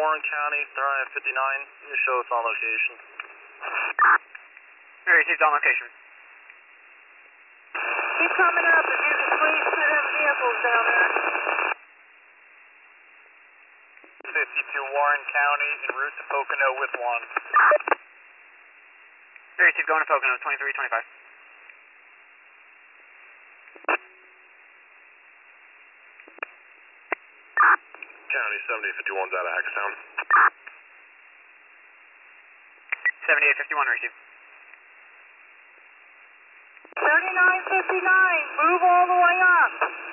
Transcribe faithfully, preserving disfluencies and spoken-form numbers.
Warren County, thirty-nine fifty-nine. You show us on location. We received on location. Keep coming up. If you could please should have vehicles down there. fifty-two Warren County, en route to Pocono with one. We received going to Pocono, twenty-three twenty-five. County seventy fifty-one's out of Hackstown. seventy-eight fifty-one received. thirty-nine fifty-nine, move all the way up.